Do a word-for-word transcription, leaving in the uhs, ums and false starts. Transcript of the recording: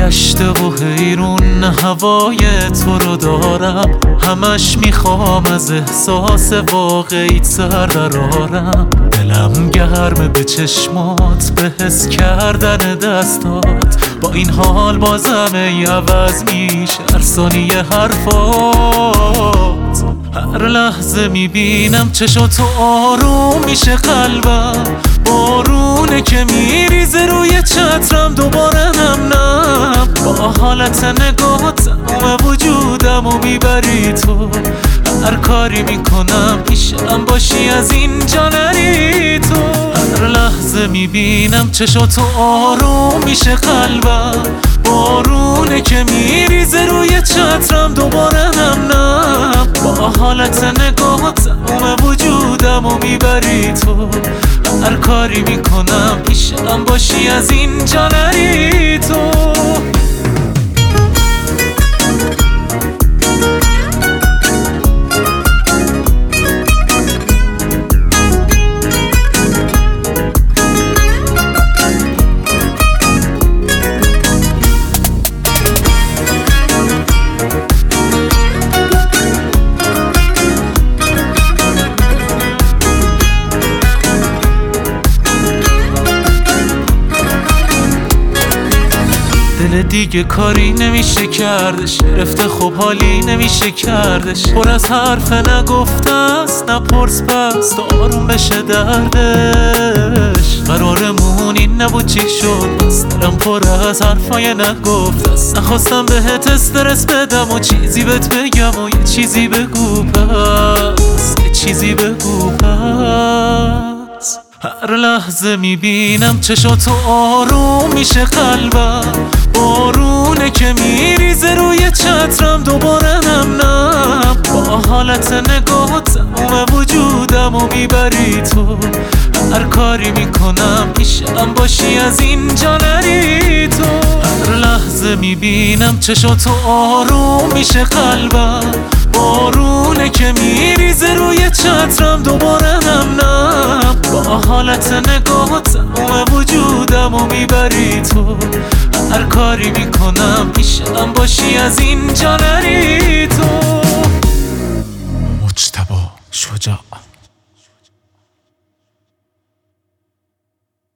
سرگشته و حیرون هوای تو رو دارم، همش میخوام از احساس واقعیت سر درارم. دلم گرمه به چشمات، به حس کردن دستات، با این حال بازم ای عوض میشه هر ثانیه حرفات. هر لحظه میبینم چشاتو آروم میشه قلبم، بارونه که میریزه روی چترم دوباره نم نم. با حالت نگاهت تمام وجودم و میبری تو، هر کاری میکنم پیشم باشی از اینجا نری تو. هر لحظه میبینم چشاتو آروم میشه قلبم، بارونه که میریزه روی چترم دوباره نم نم. با حالت نگاهت تمام وجودم و میبری تو، هر کاری میکنم پیشم باشی از اینجا نری تو. دل دیگه کاری نمیشه کردش، گرفته خوب حالی نمیشه کردش. پر از حرف نگفته است، نپرس پس تا آروم بشه دردش. قرارمون این نبود چی شد، بس دلم پر از حرفای نگفته است. نخواستم بهت استرس بدم و چیزی بهت بگم و یه چیزی بگو پس، یه چیزی بگو پس. هر لحظه میبینم چشاتو آروم میشه قلبم، بارونه که میریزه روی چترم دوباره نم نم. با حالت نگاهت تمام وجودم و میبری تو، هر کاری میکنم پیشم باشی از اینجا نری تو. هر لحظه میبینم چشاتو آروم میشه قلبم، بارونه که میریزه روی چترم دوباره نم نم. با حالت نگاهت تمام وجودم و میبری تو، هر کاری میکنم پیشم باشی از اینجا نری تو. مجتبی شجاع.